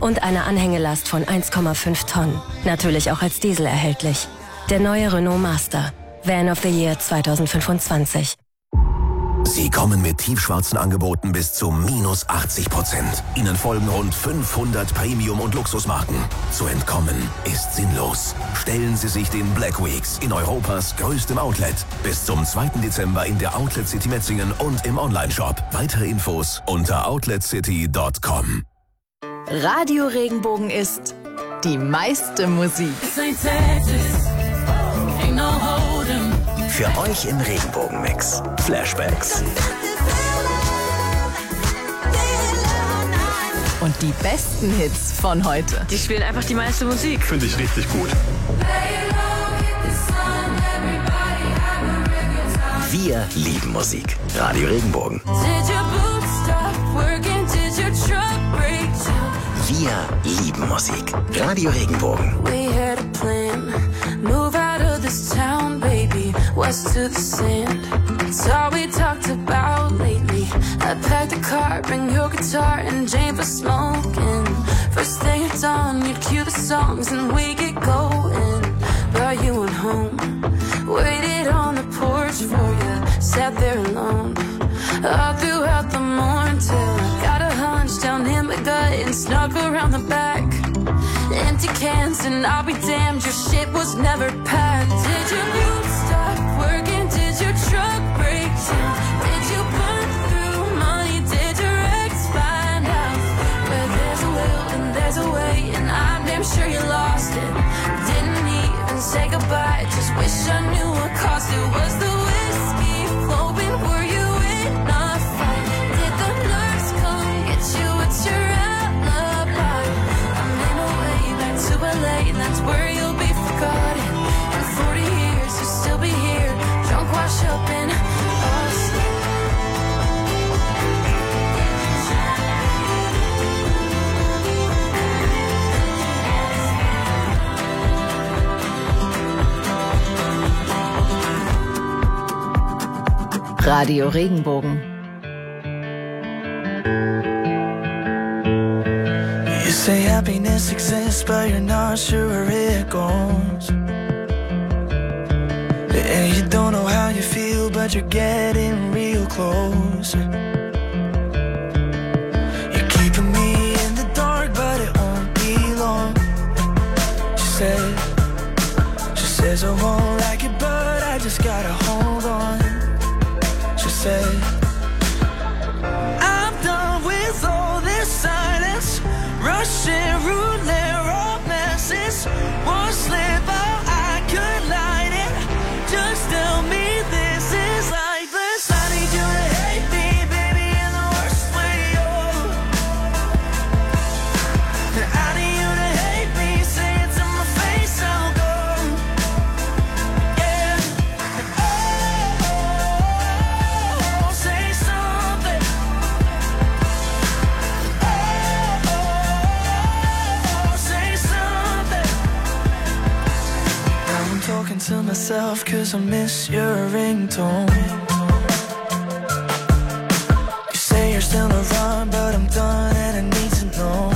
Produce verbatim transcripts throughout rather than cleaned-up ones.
und eine Anhängelast von eins Komma fünf Tonnen. Natürlich auch als Diesel erhältlich. Der neue Renault Master. Van of the Year zwanzig fünfundzwanzig. Sie kommen mit tiefschwarzen Angeboten bis zu minus achtzig Prozent. Ihnen folgen rund fünfhundert Premium- und Luxusmarken. Zu entkommen ist sinnlos. Stellen Sie sich den Black Weeks in Europas größtem Outlet. Bis zum zweiten Dezember in der Outlet City Metzingen und im Onlineshop. Weitere Infos unter outlet city punkt com. Radio Regenbogen ist die meiste Musik. Für euch im Regenbogen-Mix. Flashbacks. Und die besten Hits von heute. Die spielen einfach die meiste Musik. Finde ich richtig gut. Wir lieben Musik. Radio Regenbogen. Wir lieben Musik. Radio Regenbogen. West to the sand, it's all we talked about lately. I packed the car, bring your guitar and Jane for smoking. First thing at dawn, you'd cue the songs and we get going. Brought you went home, waited on the porch for you, sat there alone. All throughout the morning till I got a hunch down in my gut and snuck around the back. Empty cans and I'll be damned, your shit was never packed. Did your boots stop working? Did your truck break down? Did you burn through money? Did your ex find out? Where there's a will and there's a way, and I'm damn sure you lost it. Didn't even say goodbye, just wish I knew what cost it. Was the whiskey flowing? Were you in a fight? Did the nurse come get you? It's your alibi. I'm in a way back to L A, and that's where you'll be forgotten. In forty years you'll still be here, drunk, wash up in us. Radio Regenbogen. You say happiness exists, but you're not sure where it goes. And you don't know how you feel, but you're getting real close. You're keeping me in the dark, but it won't be long. She said, she says I won't like it, but I just gotta hold on. She said, I'm done with all this silence, Russian roulette romances. One slip out, I could light it. Just tell me this is lifeless. I need you to hate me, baby, in the worst way, oh. I need you to hate me, say it to my face, I'll go. Yeah. Oh, say something. Oh, say something. Now I'm talking to myself, cause I miss your ringtone. You say you're still around, but I'm done and I need to know.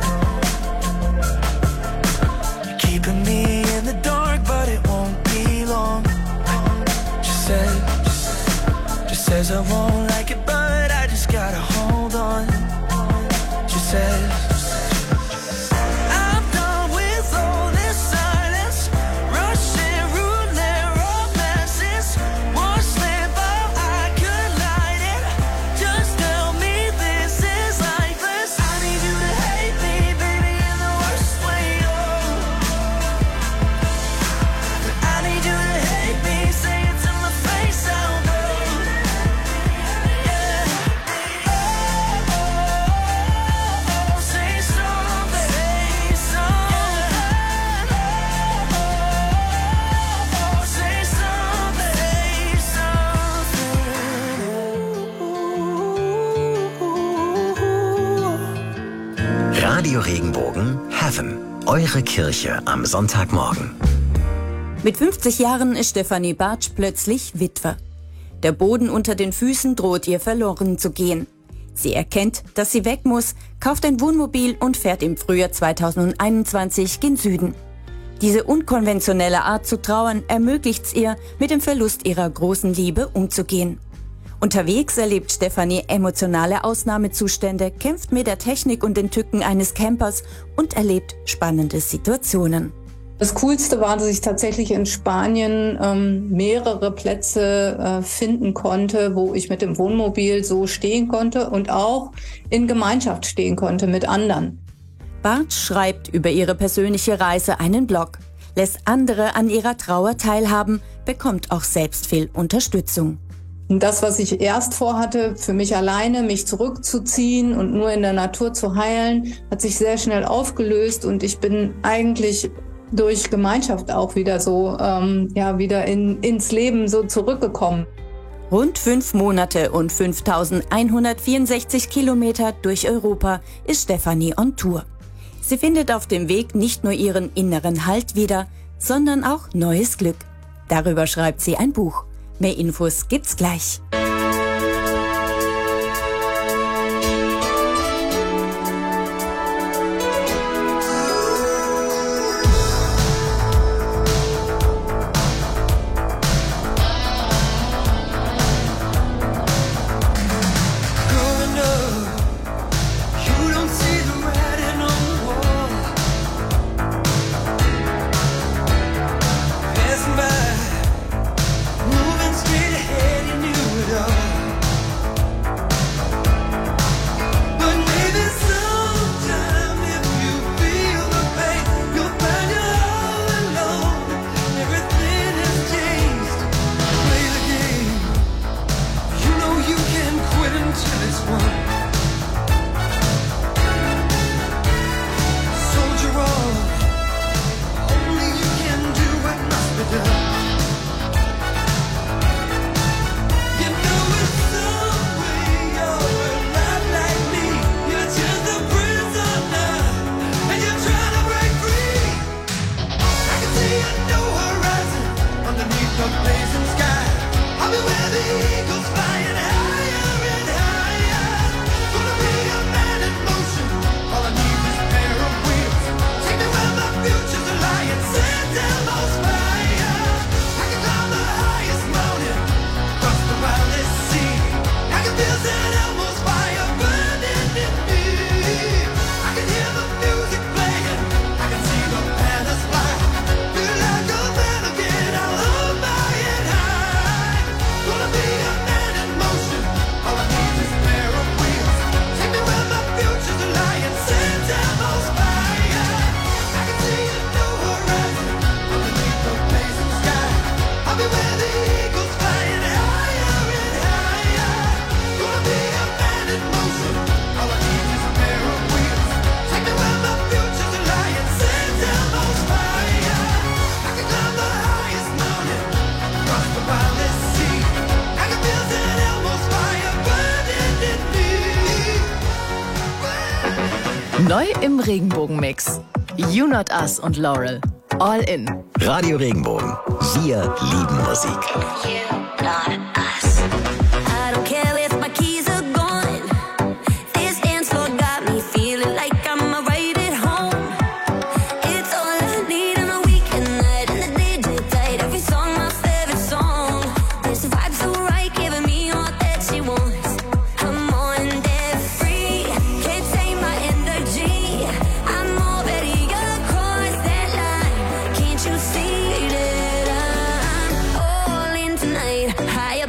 You're keeping me in the dark, but it won't be long. She said, she says I won't like it, but I just gotta hold on. She says, I'm done with all this silence, Russian roulette romances. One slip out, I could light it. Just tell me this is lifeless. I need you to hate me, baby, in the worst way, oh. I need you to hate me, say it to my face, I'll go. Yeah. Oh, say something, say something. Oh, say something, say something. Radio Regenbogen Heaven. Eure Kirche am Sonntagmorgen. Mit fünfzig Jahren ist Stefanie Bartsch plötzlich Witwe. Der Boden unter den Füßen droht ihr verloren zu gehen. Sie erkennt, dass sie weg muss, kauft ein Wohnmobil und fährt im Frühjahr zweitausendeinundzwanzig gen Süden. Diese unkonventionelle Art zu trauern ermöglicht es ihr, mit dem Verlust ihrer großen Liebe umzugehen. Unterwegs erlebt Stefanie emotionale Ausnahmezustände, kämpft mit der Technik und den Tücken eines Campers und erlebt spannende Situationen. Das Coolste war, dass ich tatsächlich in Spanien ähm, mehrere Plätze äh, finden konnte, wo ich mit dem Wohnmobil so stehen konnte und auch in Gemeinschaft stehen konnte mit anderen. Bart schreibt über ihre persönliche Reise einen Blog, lässt andere an ihrer Trauer teilhaben, bekommt auch selbst viel Unterstützung. Und das, was ich erst vorhatte, für mich alleine, mich zurückzuziehen und nur in der Natur zu heilen, hat sich sehr schnell aufgelöst und ich bin eigentlich durch Gemeinschaft auch wieder so, ähm, ja, wieder in, ins Leben so zurückgekommen. Rund fünf Monate und fünftausendeinhundertvierundsechzig Kilometer durch Europa ist Stefanie on Tour. Sie findet auf dem Weg nicht nur ihren inneren Halt wieder, sondern auch neues Glück. Darüber schreibt sie ein Buch. Mehr Infos gibt's gleich. Neu im Regenbogenmix. You Not Us und Laurel. All in. Radio Regenbogen. Wir lieben Musik. You not us. I don't care if my keys are gone. This dance floor got me feeling like I'm right at home. It's all I need on a weekend night and the D J tight. Every song my favorite song. This vibe so right, giving me all that she wants. I'm on that free. Can't take my energy. I'm already across that line. Can't you see that I'm all in tonight? High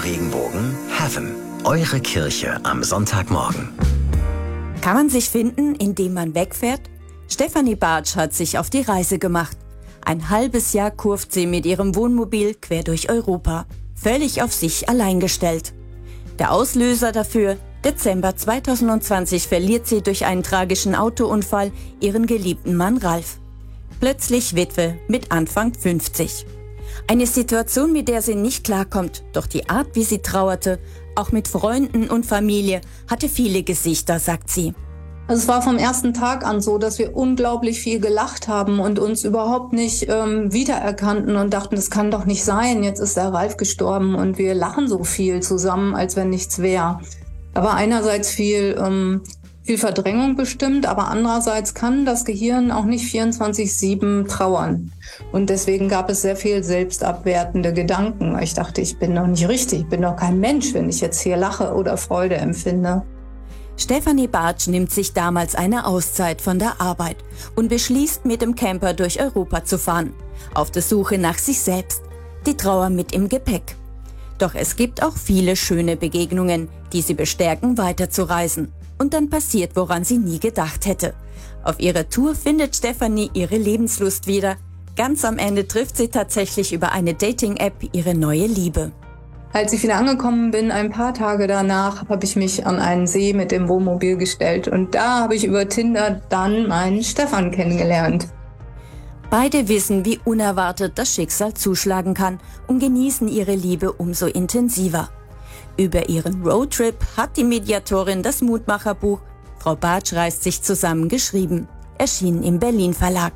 Regenbogen Heaven. Eure Kirche am Sonntagmorgen. Kann man sich finden, indem man wegfährt? Stefanie Bartsch hat sich auf die Reise gemacht. Ein halbes Jahr kurft sie mit ihrem Wohnmobil quer durch Europa. Völlig auf sich allein gestellt. Der Auslöser dafür: Dezember zweitausendzwanzig verliert sie durch einen tragischen Autounfall ihren geliebten Mann Ralf. Plötzlich Witwe mit Anfang fünfzig. Eine Situation, mit der sie nicht klarkommt, doch die Art, wie sie trauerte, auch mit Freunden und Familie, hatte viele Gesichter, sagt sie. Also es war vom ersten Tag an so, dass wir unglaublich viel gelacht haben und uns überhaupt nicht ähm, wiedererkannten und dachten, das kann doch nicht sein, jetzt ist der Ralf gestorben und wir lachen so viel zusammen, als wenn nichts wäre. Da war einerseits viel, ähm, viel Verdrängung bestimmt, aber andererseits kann das Gehirn auch nicht vierundzwanzig sieben trauern. Und deswegen gab es sehr viel selbstabwertende Gedanken. Ich dachte, ich bin doch nicht richtig, ich bin doch kein Mensch, wenn ich jetzt hier lache oder Freude empfinde. Stefanie Bartsch nimmt sich damals eine Auszeit von der Arbeit und beschließt, mit dem Camper durch Europa zu fahren. Auf der Suche nach sich selbst. Die Trauer mit im Gepäck. Doch es gibt auch viele schöne Begegnungen, die sie bestärken, weiterzureisen. Und dann passiert, woran sie nie gedacht hätte. Auf ihrer Tour findet Stefanie ihre Lebenslust wieder. Ganz am Ende trifft sie tatsächlich über eine Dating-App ihre neue Liebe. Als ich wieder angekommen bin, ein paar Tage danach, habe ich mich an einen See mit dem Wohnmobil gestellt. Und da habe ich über Tinder dann meinen Stefan kennengelernt. Beide wissen, wie unerwartet das Schicksal zuschlagen kann und genießen ihre Liebe umso intensiver. Über ihren Roadtrip hat die Mediatorin das Mutmacherbuch Frau Bartsch reißt sich zusammen geschrieben, erschienen im Berlin Verlag.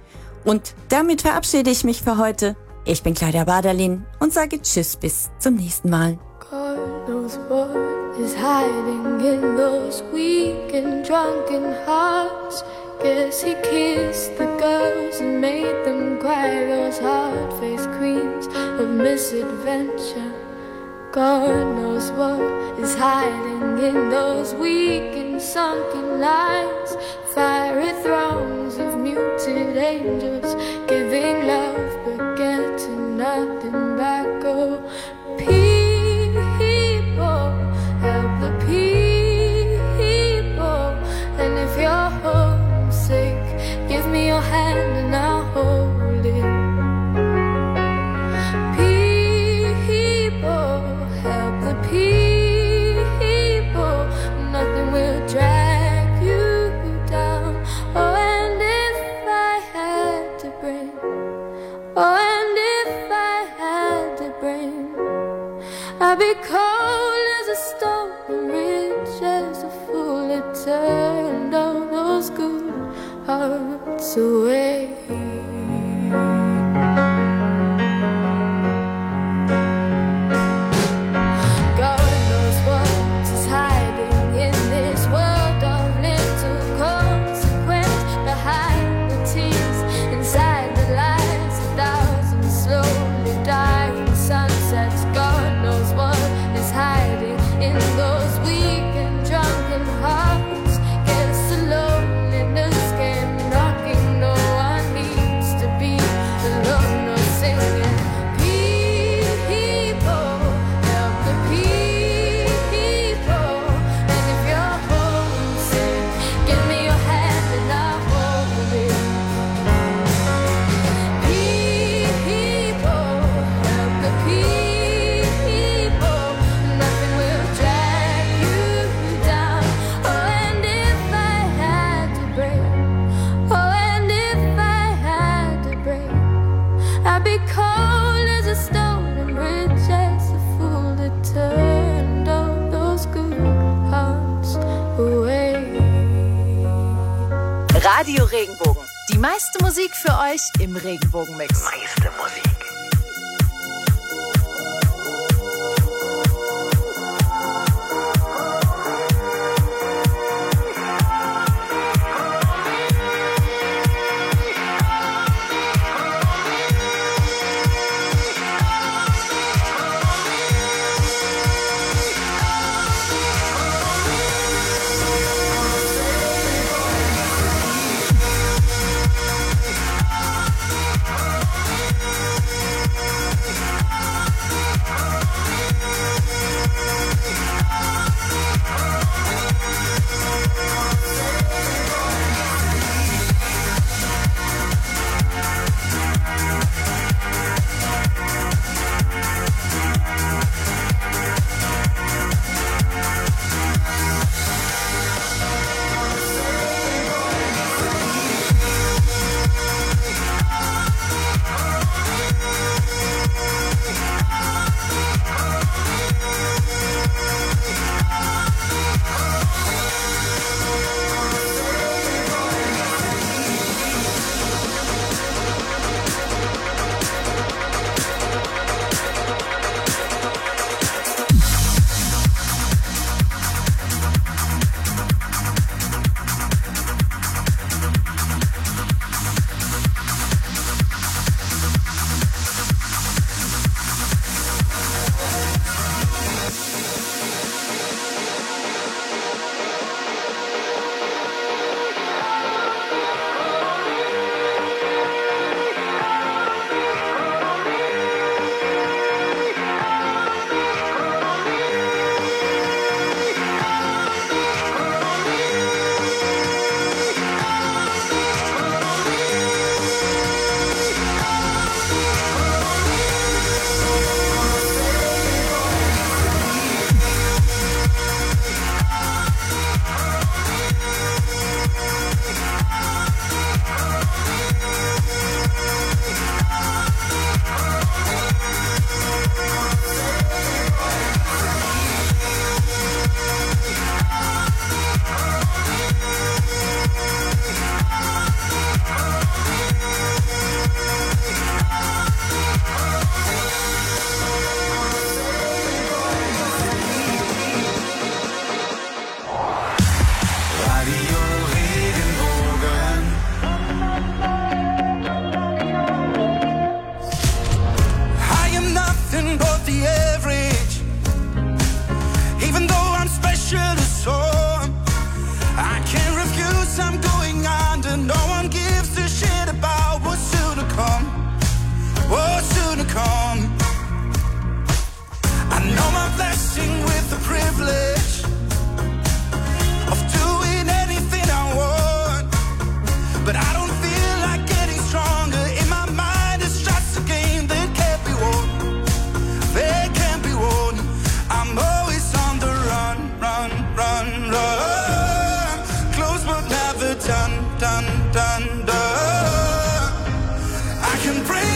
Und damit verabschiede ich mich für heute. Ich bin Claudia Baderlin und sage Tschüss, bis zum nächsten Mal. God knows what is hiding in those weak and drunken hearts. Guess he kissed the girls and made them cry, those hard-faced queens of misadventure. God knows what is hiding in those weak and sunken lines. Fiery thrones of muted angels giving love but getting nothing back. Oh, people, help the people. And if you're homesick, give me your hand and I'll hold it. People, nothing will drag you down. Oh, and if I had to bring, oh, and if I had to bring, I'd be cold as a stone and rich as a fool that turned all those good hearts away. Radio Regenbogen. Die meiste Musik für euch im Regenbogen-Mix. Meiste Musik.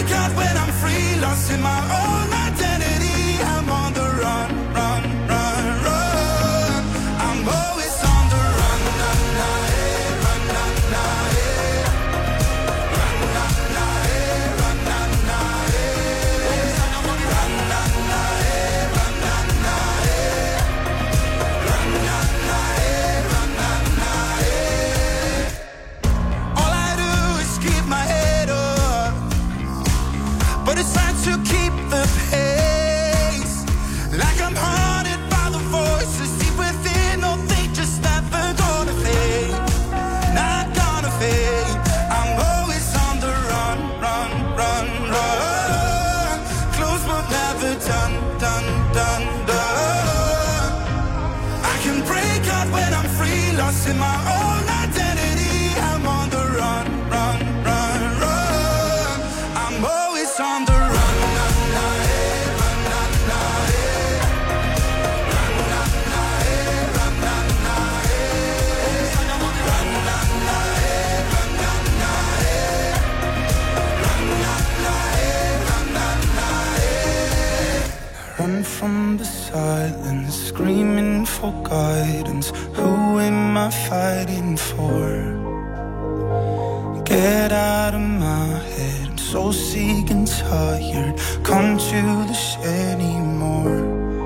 break out when I'm free, lost in my own identity. I'm on the run, run, run, run. I'm always on the run, na, na, eh, run, na, na, eh. Run, na, na, eh, run, na, na, eh. Run, na, na, eh, run, na, na, eh. Run, na, na, eh, run, na, na, eh. All I do is keep my head up, but it's hard to keep the pace. Like I'm haunted by the voices deep within. No, they just never gonna fade, not gonna fade. I'm always on the run, run, run, run. Close but never done, done, done, done. I can break out when I'm free, lost in my own identity. I'm on the run, run, run, run. I'm always on the run, na, na, eh, run, na, na, eh. Run, na, na, eh, run, na, na, eh. Run, na, na, eh, run, na, na, eh. Run, na, na, eh, run, na, na, eh. Run from the silence, screaming for guidance. Who am I fighting for? Get out of my head, I'm so sick and tired. Come to this anymore.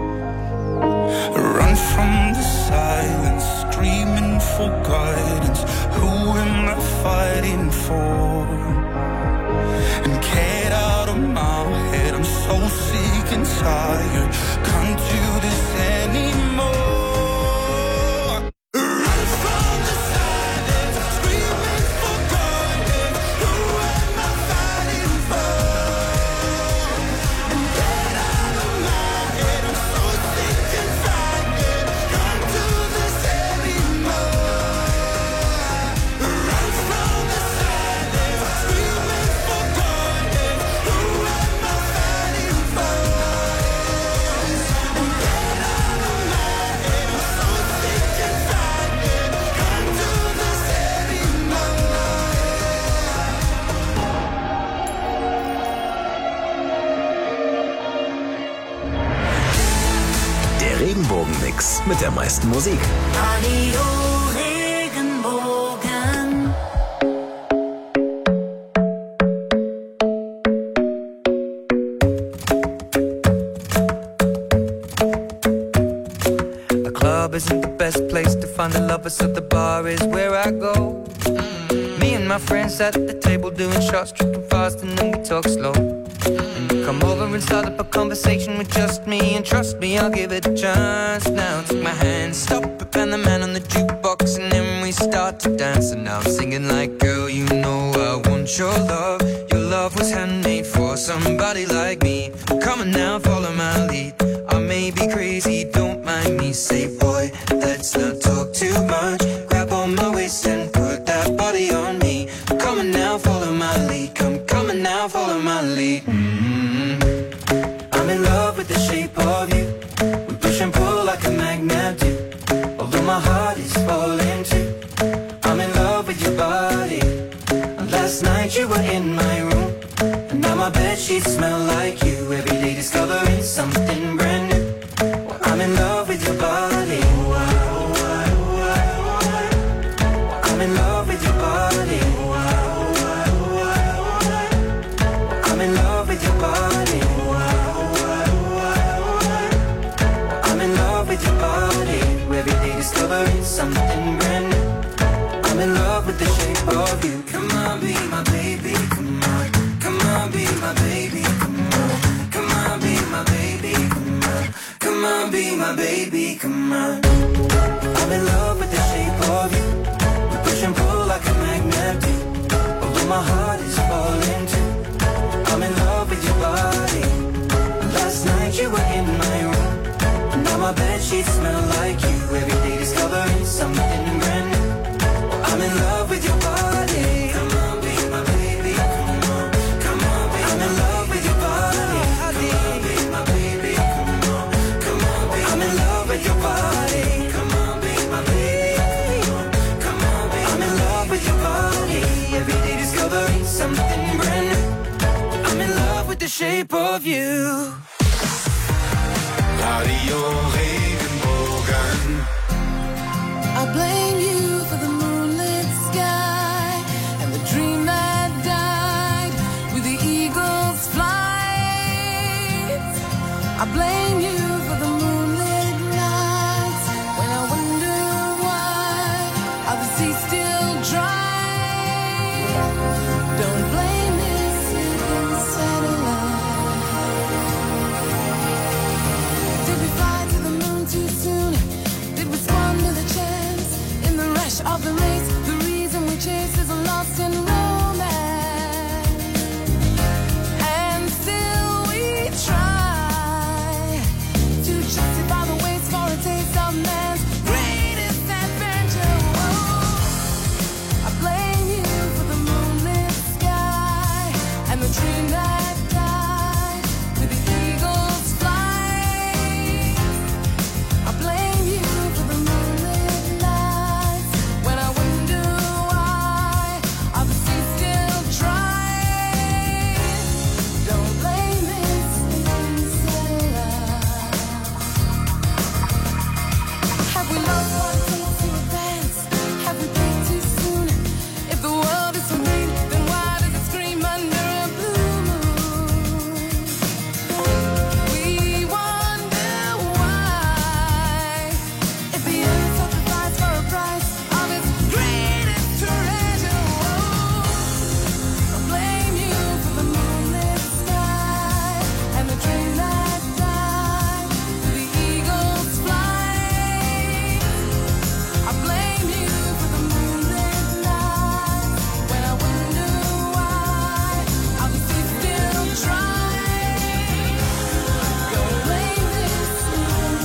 Run from the silence, screaming for guidance. Who am I fighting for? And get out of my head, I'm so sick and tired. Can't do this anymore. Run from the silence, screaming for guidance. Who am I fighting for? And get out of my head, I'm so sick and tired. Can't do this anymore. Run from the silence, screaming for guidance. Who am I fighting for? And get out of my head, I'm so sick and tired. Can't do this anymore. Der Regenbogen-Mix mit der meisten Musik. Radio Regenbogen. The club isn't the best place to find the lovers, so the bar is where I go. Me and my friends at the table doing shots, tripping fast, and then we talk slow. And you come over and start up a conversation with just me, and trust me, I'll give it a chance. Now take my hand, stop it, and the man on the jukebox, and then we start to dance. And now I'm singing like, girl, you know I want your love. Your love was handmade for somebody like me. Come on now, follow my lead. I may be crazy, don't mind me. Say, boy, let's not talk too much. Grab on my waist and put that body on me. Come on now, follow my lead. Come, come on now, follow my lead. Mm-hmm. I'm in love with the shape of you. We push and pull like a magnet do. Although my heart is falling too. I'm in love with your body. Last night you were in my room, and now my bedsheets smell like you. Every day discovering something brand new. Well, I'm in love with your body. I'm in love with your body. I'm in love with your body. I'm in love with your body. Every day discovering something brand new. I'm in love with the shape of you. Come on, be my baby, come on. Come on, be my baby, come on. Come on, be my baby, come on. Come on, be my baby, come on. I'm in love with the shape of you. We push and pull like a magnet do. Although my heart is falling too. I'm in love with your body. Last night you were in my room, and now my bedsheets smell like you. Every day discovering something brand new. I'm in love with your body. Come on, be my baby. Come on, come on, be I'm in love with your body. Come on, be my baby. Come on, come on, be I'm in love with your body. Come on, be my baby. Come on, come on, be I'm in love with your body. Every day discovering something brand new. I'm in the shape of you. Radio Regenbogen. I blame you for the moonlit sky and the dream that died with the eagle's flight. I blame you for the moonlit nights when I wonder why are the seas still dry. Don't blame this sinking satellite. Did we fly to the moon too soon? Did we squander the chance in the rush of the race? The reason we chase is lost in romance, and still we try to justify the waste for a taste of man's greatest adventure. Whoa. I blame you for the moonlit sky and the dream that died with the eagle's flight. I blame you for the moonlit nights when I wonder why are the seas still dry. Don't blame this satellite. Have we lost what it takes to advance? Have we peaked too soon? If the world is so green, then why does it scream under a blue moon? We wonder why. If the earth sacrificed for a price of its greatest treasure, whoa. I blame you for the moonlit sky and the dream that died with the eagle's flight. I blame you for the moonlit nights when I wonder why are the seas still dry. Don't blame this sinking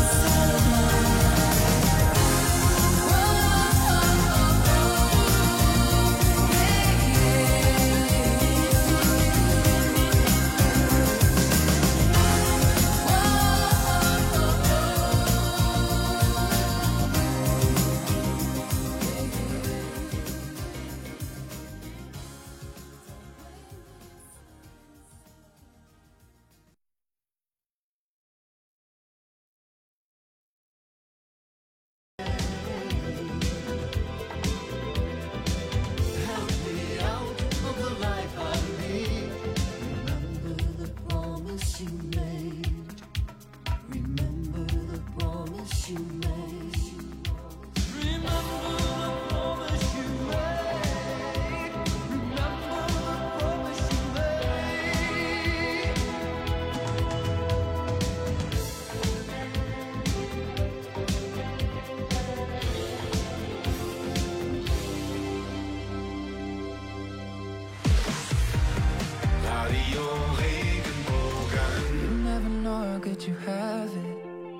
Radio Regenbogen. You never know how good you have it.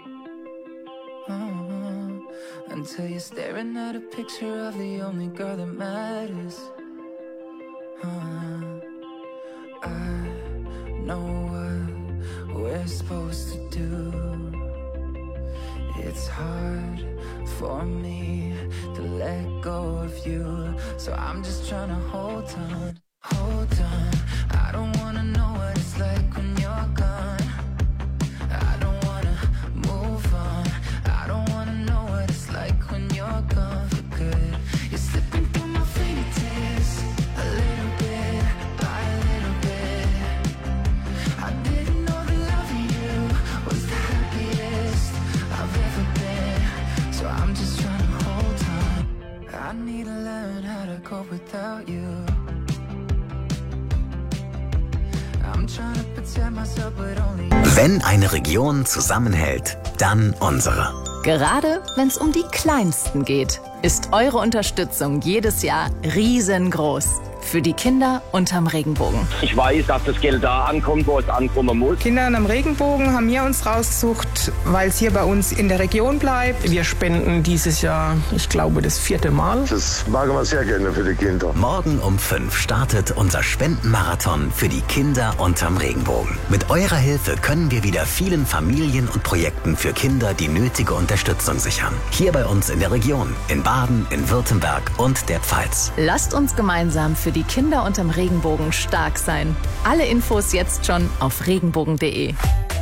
Uh-huh. Until you're staring at a picture of the only girl that matters. Uh-huh. I know what we're supposed to do. It's hard for me to let go of you, so I'm just trying to hold on, hold on. I don't wanna know what it's like when you're gone. I don't wanna move on. I don't wanna know what it's like when you're gone for good. You're slipping through my fingertips a little bit by a little bit. I didn't know that loving you was the happiest I've ever been, so I'm just trying to hold on. I need to learn how to cope without you. I'm trying to protect myself, but only you. Wenn eine Region zusammenhält, dann unsere. Gerade wenn es um die Kleinsten geht, ist eure Unterstützung jedes Jahr riesengroß. Für die Kinder unterm Regenbogen. Ich weiß, dass das Geld da ankommt, wo es ankommen muss. Kinder am Regenbogen haben wir uns rausgesucht, weil es hier bei uns in der Region bleibt. Wir spenden dieses Jahr, ich glaube, das vierte Mal. Das machen wir sehr gerne für die Kinder. Morgen um fünf startet unser Spendenmarathon für die Kinder unterm Regenbogen. Mit eurer Hilfe können wir wieder vielen Familien und Projekten für Kinder die nötige Unterstützung sichern. Hier bei uns in der Region, in Baden, in Württemberg und der Pfalz. Lasst uns gemeinsam für für die Kinder unterm Regenbogen stark sein. Alle Infos jetzt schon auf regenbogen punkt de.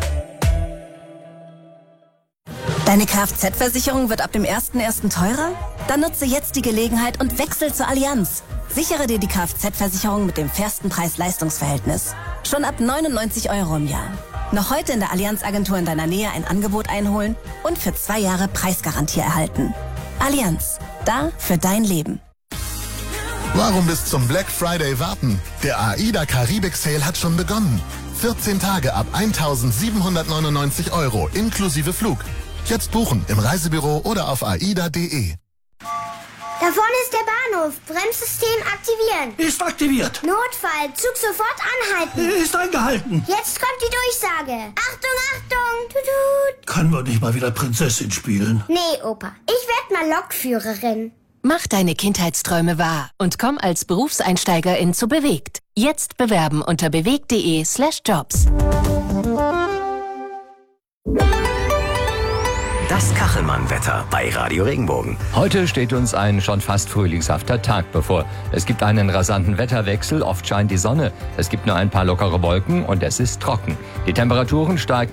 Deine Kfz-Versicherung wird ab dem ersten ersten teurer? Dann nutze jetzt die Gelegenheit und wechsel zur Allianz. Sichere dir die Kfz-Versicherung mit dem fairsten Preis-Leistungs-Verhältnis. Schon ab neunundneunzig Euro im Jahr. Noch heute in der Allianz-Agentur in deiner Nähe ein Angebot einholen und für zwei Jahre Preisgarantie erhalten. Allianz, da für dein Leben. Warum bis zum Black Friday warten? Der AIDA Karibik Sale hat schon begonnen. vierzehn Tage ab eintausendsiebenhundertneunundneunzig Euro inklusive Flug. Jetzt buchen im Reisebüro oder auf aida punkt de. Da vorne ist der Bahnhof. Bremssystem aktivieren. Ist aktiviert. Notfall. Zug sofort anhalten. Ist eingehalten. Jetzt kommt die Durchsage. Achtung, Achtung. Tutut. Können wir nicht mal wieder Prinzessin spielen? Nee, Opa. Ich werd mal Lokführerin. Mach deine Kindheitsträume wahr und komm als Berufseinsteigerin zu Bewegt. Jetzt bewerben unter bewegt punkt de slash jobs. Das Kachelmann-Wetter bei Radio Regenbogen. Heute steht uns ein schon fast frühlingshafter Tag bevor. Es gibt einen rasanten Wetterwechsel, oft scheint die Sonne. Es gibt nur ein paar lockere Wolken und es ist trocken. Die Temperaturen steigen